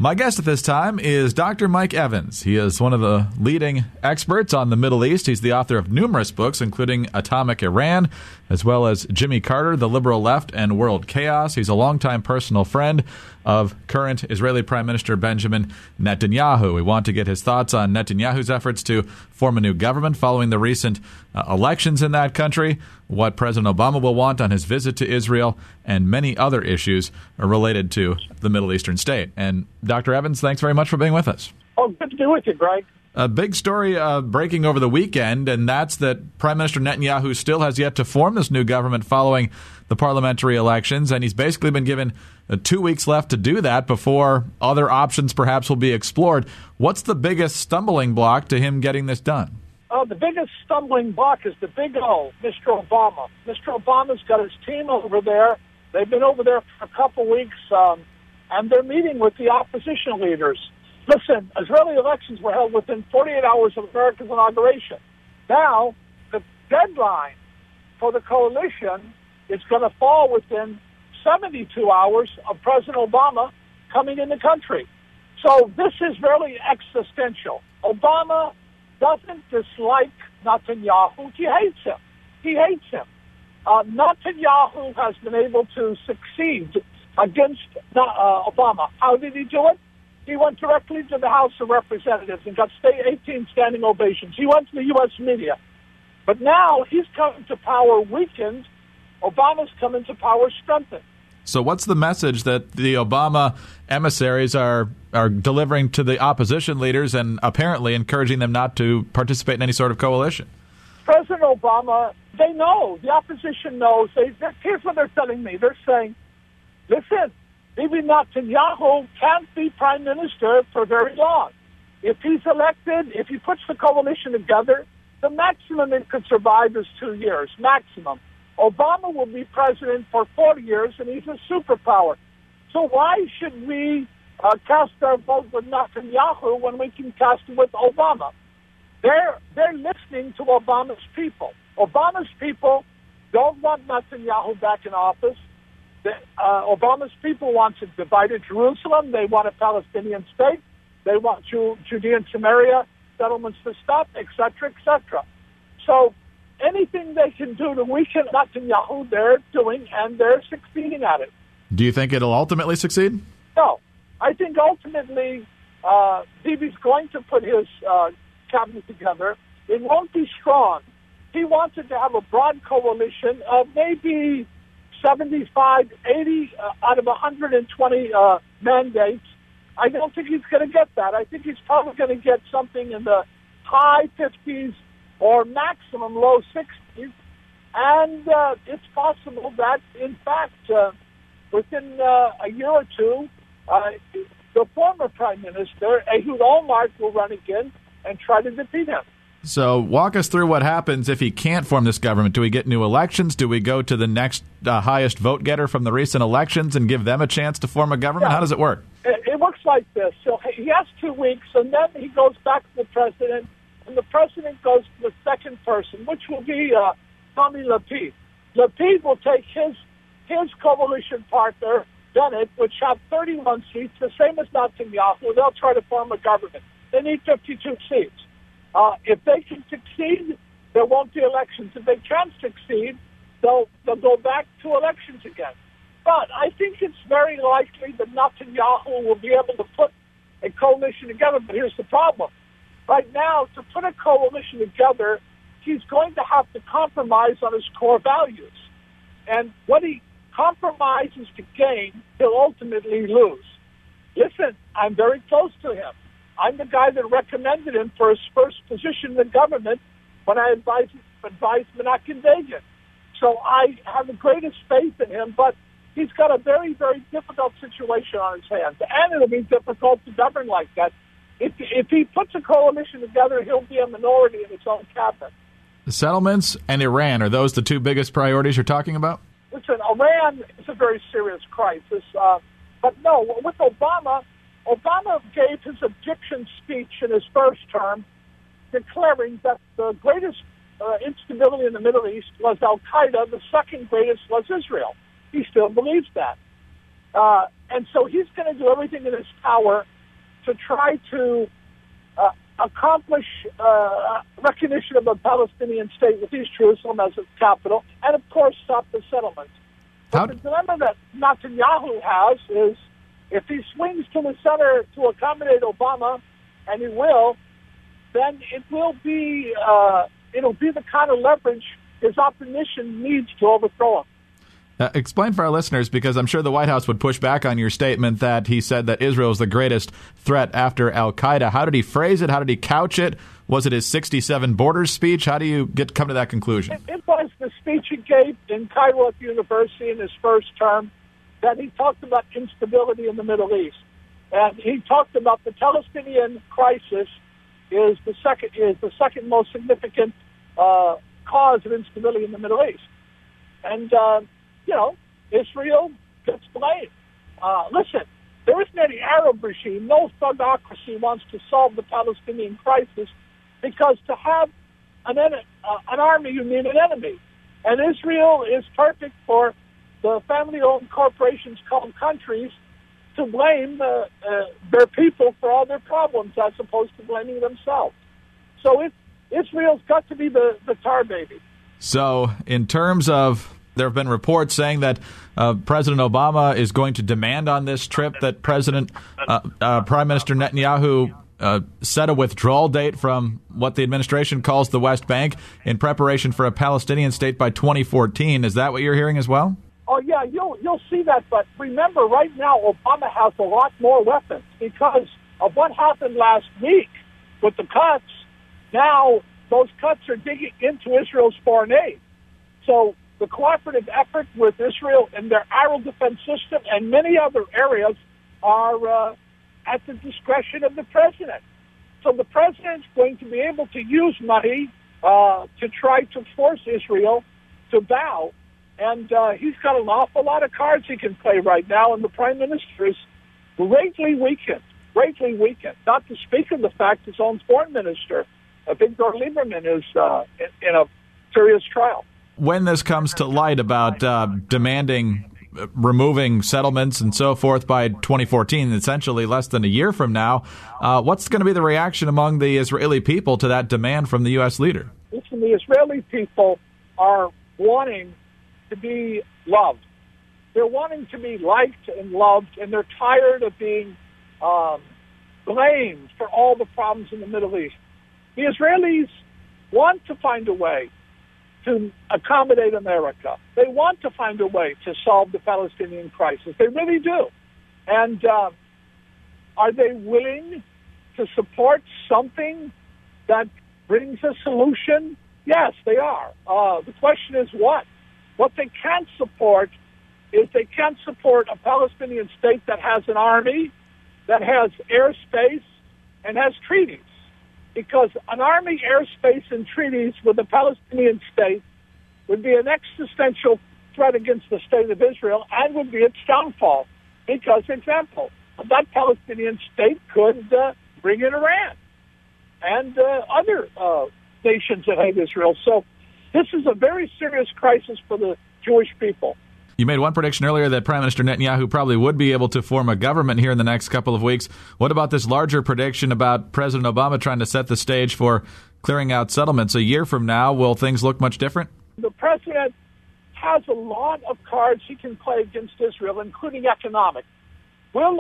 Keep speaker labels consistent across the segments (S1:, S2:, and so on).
S1: My guest at this time is Dr. Mike Evans. He is one of the leading experts on the Middle East. He's the author of numerous books, including Atomic Iran, as well as Jimmy Carter, The Liberal Left, and World Chaos. He's a longtime personal friend of current Israeli Prime Minister Benjamin Netanyahu. We want to get his thoughts on Netanyahu's efforts to form a new government following the recent elections in that country, what President Obama will want on his visit to Israel, and many other issues related to the Middle Eastern state. And Dr. Evans, thanks very much for being with us.
S2: Oh, good to be with you, Greg.
S1: A big story breaking over the weekend, and that's that Prime Minister Netanyahu still has yet to form this new government following the parliamentary elections, and he's basically been given 2 weeks left to do that before other options perhaps will be explored. What's the biggest stumbling block to him getting this done?
S2: The biggest stumbling block is the big O, Mr. Obama. Mr. Obama's got his team over there. They've been over there for a couple weeks, and they're meeting with the opposition leaders. Listen, Israeli elections were held within 48 hours of America's inauguration. Now, the deadline for the coalition is going to fall within 72 hours of President Obama coming in the country. So this is really existential. Obama doesn't dislike Netanyahu. He hates him. He hates him. Netanyahu has been able to succeed against Obama. How did he do it? He went directly to the House of Representatives and got 18 standing ovations. He went to the U.S. media. But now he's coming to power weakened. Obama's coming to power strengthened.
S1: So what's the message that the Obama emissaries are delivering to the opposition leaders and apparently encouraging them not to participate in any sort of coalition?
S2: President Obama, they know. The opposition knows. Here's what they're telling me. They're saying, listen, Bibi Netanyahu can't be prime minister for very long. If he's elected, if he puts the coalition together, the maximum it could survive is 2 years, maximum. Obama will be president for 40 years, and he's a superpower. So why should we cast our vote with Netanyahu when we can cast it with Obama? They're listening to Obama's people. Obama's people don't want Netanyahu back in office. Obama's people want a divided Jerusalem. They want a Palestinian state. They want Judea and Samaria settlements to stop, et cetera, et cetera. So anything they can do to weaken Netanyahu, they're doing, and they're succeeding at it.
S1: Do you think it'll ultimately succeed?
S2: No. I think ultimately Bibi's going to put his cabinet together. It won't be strong. He wanted to have a broad coalition of maybe 75, 80 out of 120 mandates. I don't think he's going to get that. I think he's probably going to get something in the high 50s or maximum low 60s. And it's possible that, in fact, within a year or two, the former prime minister, Ehud Olmert, will run again and try to defeat him.
S1: So walk us through what happens if he can't form this government. Do we get new elections? Do we go to the next highest vote getter from the recent elections and give them a chance to form a government?
S2: Yeah.
S1: How does it work?
S2: It works like this. So he has 2 weeks, and then he goes back to the president, and the president goes to the second person, which will be Tommy Lapid. Lapid will take his coalition partner, Bennett, which have 31 seats, the same as Netanyahu. They'll try to form a government. They need 52 seats. If they can succeed, there won't be elections. If they can't succeed, they'll go back to elections again. But I think it's very likely that Netanyahu will be able to put a coalition together. But here's the problem. Right now, to put a coalition together, he's going to have to compromise on his core values. And what he compromises to gain, he'll ultimately lose. Listen, I'm very close to him. I'm the guy that recommended him for his first position in the government when I advised Menachem Begin. So I have the greatest faith in him, but he's got a very, very difficult situation on his hands, and it'll be difficult to govern like that. If he puts a coalition together, he'll be a minority in his own cabinet.
S1: The settlements and Iran, are those the two biggest priorities you're talking about?
S2: Listen, Iran is a very serious crisis. But no, with Obama gave his Egyptian speech in his first term, declaring that the greatest instability in the Middle East was Al-Qaeda, the second greatest was Israel. He still believes that. And so he's going to do everything in his power to try to accomplish recognition of a Palestinian state with East Jerusalem as its capital, and of course stop the settlements. But the dilemma that Netanyahu has is if he swings to the center to accommodate Obama, and he will, then it'll be the kind of leverage his opposition needs to overthrow him.
S1: Explain for our listeners, because I'm sure the White House would push back on your statement that he said that Israel is the greatest threat after al-Qaeda. How did he phrase it? How did he couch it? Was it his 67 Borders speech? How do you come to that conclusion?
S2: It was the speech he gave in Cairo at the university in his first term that he talked about instability in the Middle East. And he talked about the Palestinian crisis is the second most significant cause of instability in the Middle East. And Israel gets blamed. Listen, there isn't any Arab regime, no thugocracy wants to solve the Palestinian crisis, because to have an army, you need an enemy. And Israel is perfect for the family-owned corporations called countries to blame their people for all their problems as opposed to blaming themselves. So Israel's got to be the tar baby.
S1: So in terms of, there have been reports saying that President Obama is going to demand on this trip that Prime Minister Netanyahu set a withdrawal date from what the administration calls the West Bank in preparation for a Palestinian state by 2014. Is that what you're hearing as well?
S2: Oh, yeah, you'll see that. But remember, right now, Obama has a lot more weapons because of what happened last week with the cuts. Now, those cuts are digging into Israel's foreign aid. So the cooperative effort with Israel in their aerial defense system and many other areas are at the discretion of the president. So the president's going to be able to use money to try to force Israel to bow. And he's got an awful lot of cards he can play right now, and the prime minister is greatly weakened, not to speak of the fact his own foreign minister, Victor Lieberman, is in a serious trial.
S1: When this comes to light about demanding removing settlements and so forth by 2014, essentially less than a year from now, what's going to be the reaction among the Israeli people to that demand from the U.S. leader?
S2: Listen, the Israeli people are wanting to be loved. They're wanting to be liked and loved, and they're tired of being blamed for all the problems in the Middle East. The Israelis want to find a way to accommodate America. They want to find a way to solve the Palestinian crisis. They really do. And are they willing to support something that brings a solution? Yes, they are. The question is what? What they can't support is they can't support a Palestinian state that has an army, that has airspace, and has treaties. Because an army, airspace, and treaties with a Palestinian state would be an existential threat against the state of Israel and would be its downfall. Because, example, that Palestinian state could bring in Iran and other nations that hate Israel. So this is a very serious crisis for the Jewish people.
S1: You made one prediction earlier that Prime Minister Netanyahu probably would be able to form a government here in the next couple of weeks. What about this larger prediction about President Obama trying to set the stage for clearing out settlements? A year from now, will things look much different?
S2: The president has a lot of cards he can play against Israel, including economic. Will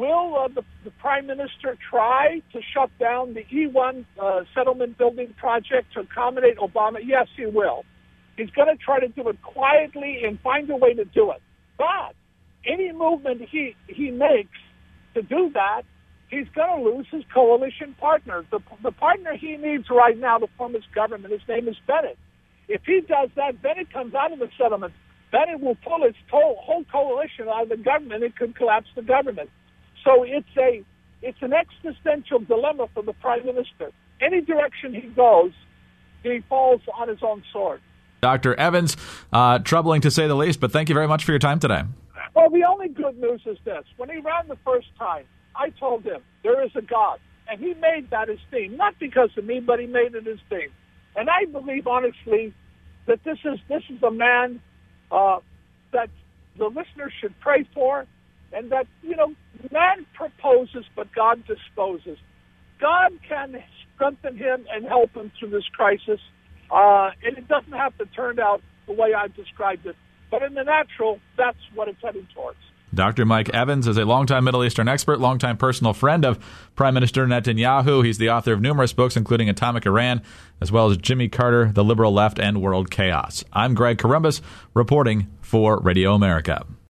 S2: the Prime Minister try to shut down the E1 settlement building project to accommodate Obama? Yes, he will. He's going to try to do it quietly and find a way to do it. But any movement he makes to do that, he's going to lose his coalition partner. The partner he needs right now to form his government, his name is Bennett. If he does that, Bennett comes out of the settlement. Bennett will pull his whole coalition out of the government. It could collapse the government. So it's an existential dilemma for the prime minister. Any direction he goes, he falls on his own sword.
S1: Dr. Evans, troubling to say the least, but thank you very much for your time today.
S2: Well, the only good news is this. When he ran the first time, I told him there is a God, and he made that his theme, not because of me, but he made it his theme. And I believe, honestly, that this is a man that the listeners should pray for, and that, Man proposes, but God disposes. God can strengthen him and help him through this crisis, and it doesn't have to turn out the way I've described it. But in the natural, that's what it's heading towards.
S1: Dr. Mike Evans is a longtime Middle Eastern expert, longtime personal friend of Prime Minister Netanyahu. He's the author of numerous books, including Atomic Iran, as well as Jimmy Carter, The Liberal Left, and World Chaos. I'm Greg Corombos, reporting for Radio America.